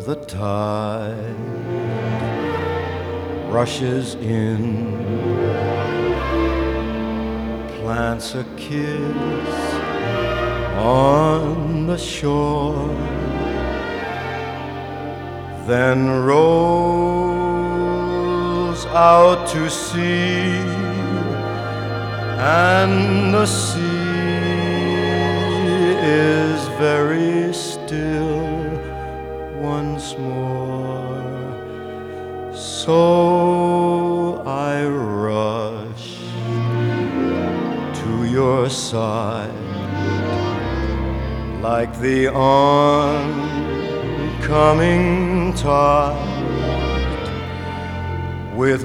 The tide rushes in, plants a kiss on the shore, then rolls out to sea, and the sea is very still once more. So I rush to your side like the oncoming tide, with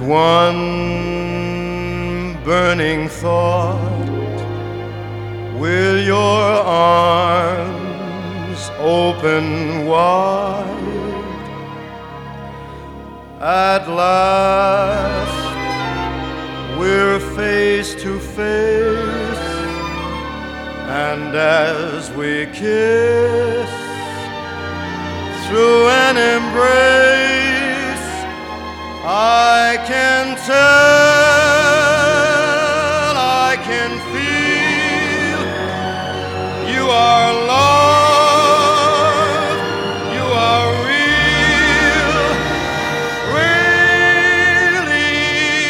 one burning thought: will your arms open wide? At last we're face to face, and as we kiss through an embrace, I can tell, I can feel you are love, you are real, really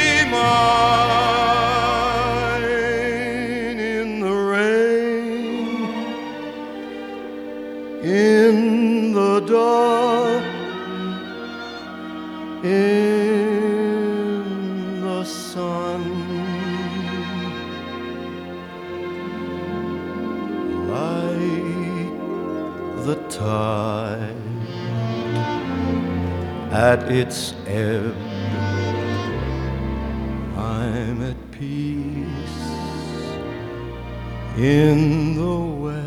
mine. In the rain, in the dark, in the sun, like the tide at its ebb, I'm at peace in the west.